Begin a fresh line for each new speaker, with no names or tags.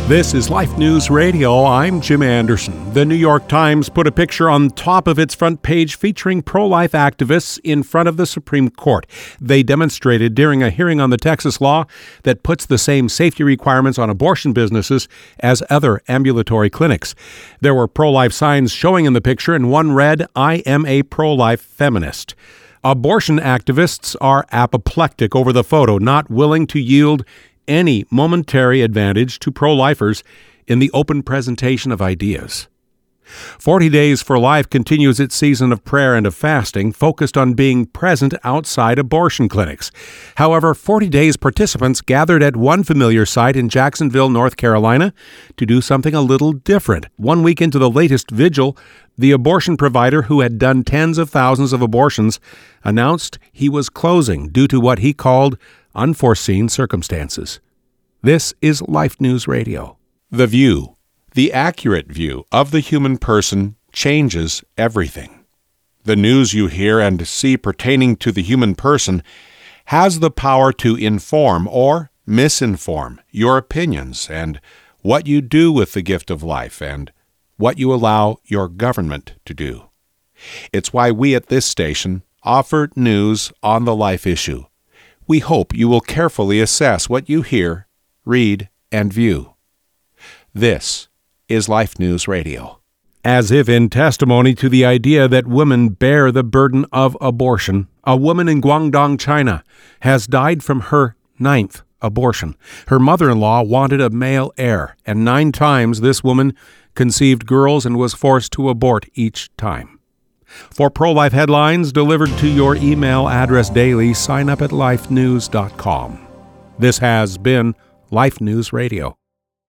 This is Life News Radio. I'm Jim Anderson. The New York Times put a picture on top of its front page featuring pro-life activists in front of the Supreme Court. They demonstrated during a hearing on the Texas law that puts the same safety requirements on abortion businesses as other ambulatory clinics. There were pro-life signs showing in the picture, and one read, "I am a pro-life feminist." Abortion activists are apoplectic over the photo, not willing to yield any momentary advantage to pro-lifers in the open presentation of ideas. 40 Days for Life continues its season of prayer and of fasting, focused on being present outside abortion clinics. However, 40 Days participants gathered at one familiar site in Jacksonville, North Carolina, to do something a little different. 1 week into the latest vigil, the abortion provider, who had done tens of thousands of abortions, announced he was closing due to what he called unforeseen circumstances. This is Life News Radio. The view, the accurate view of the human person, changes everything. The news you hear and see pertaining to the human person has the power to inform or misinform your opinions and what you do with the gift of life and what you allow your government to do. It's why we at this station offer news on the life issue. We hope you will carefully assess what you hear, read, and view. This is Life News Radio. As if in testimony to the idea that women bear the burden of abortion, a woman in Guangdong, China, has died from her 9th abortion. Her mother-in-law wanted a male heir, and 9 times this woman conceived girls and was forced to abort each time. For pro-life headlines delivered to your email address daily, sign up at lifenews.com. This has been Life News Radio.